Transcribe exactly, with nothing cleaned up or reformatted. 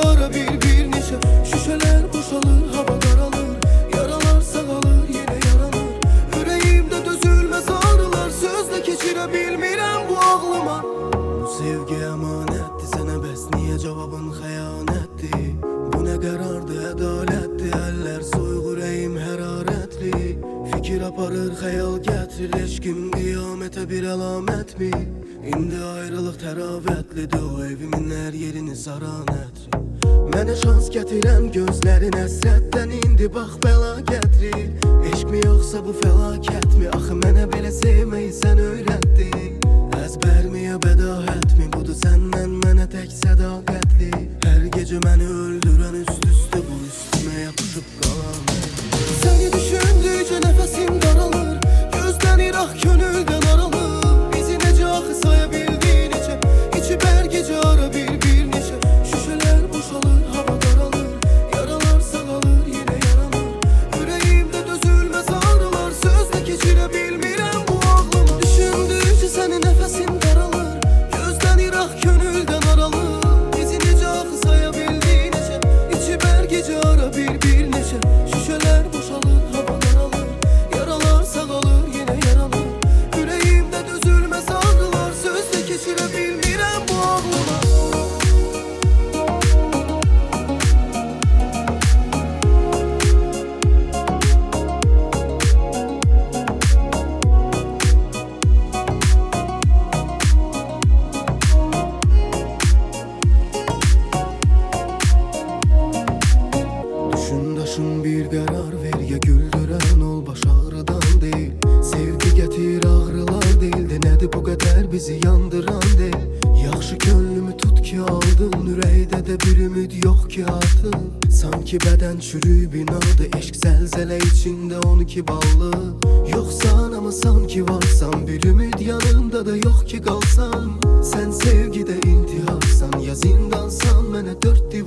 ara bir bir neçə şüşələr boşalır, hava qaralır, yaralar sağalır, yenə yaranır. Ürəyimdə dözülməz ağrılar, sözlə keçirə bilmirəm bu ağlıma. Bu sevgi əmanətdir sənə, bəs niyə cavabın xəyanətdir? Bu nə qərardır, ədalətdir, əllər soyuq, ürəyim hərarətli. Fikir aparır, xəyal gətirir, eşqim qiyamətə bir əlamətmi? İndi ayrılıq təravətlidir, o evimin hər yerini saran ətri. Mənə şans gətirən gözlərin əsrətdən, indi bax bəla gətirir. Eşq mi yoxsa bu fəlakətmi? Axı mənə belə sevməyi sən öyrətdin. Əzbərmi ya bədahətmi? Budur səndən mənə tək sədaqətli. Hər gecə məni öldürən üst-üstə bu üstümə yapışıb qalan. Səni düşündükcə nəfəsim daralır, gözdən iraq, könüldən aralır. Bizi necə axı saya bildi necə, içib hər gecə ara bir bir neçə şüşələr boşalır, hava qaralır, yaralar sağalır, yenə yaranır. Ürəyimdə dözülməz ağrılar, sözlə keçirə bilmirəm bu ağlıma. Düşündükcə səni nəfəsim daralır, gözdən iraq, könüldən aralır. Bizi necə axı saya bildi necə, içib hər gecə ara bir bir neçə şüşələr boşalır, hava qaralır, yaralar sağalır, yenə yaranır. Ürəyimdə dözülməz ağrılar, sözlə keçirə bilmirəm bu ağlıma. Düşün daşın bir qərar ver, ya güldürən ol, baş ağrıdan deyil. Sevgi gətir ağrılar deyildi, nədir bu qədər bizi yandıran deyil. Yaxşı könlümü tut ki aldın, ürəkdə də bir ümid yox ki artıq. Sanki bədən çürüyüb inadı, eşq zəlzələ içində on iki ballı. Yoxsan amma sanki varsan, bir ümid yanında da yox ki qalsan. Sən sevgidə intiharsan, ya zindansan, mənə dörd divar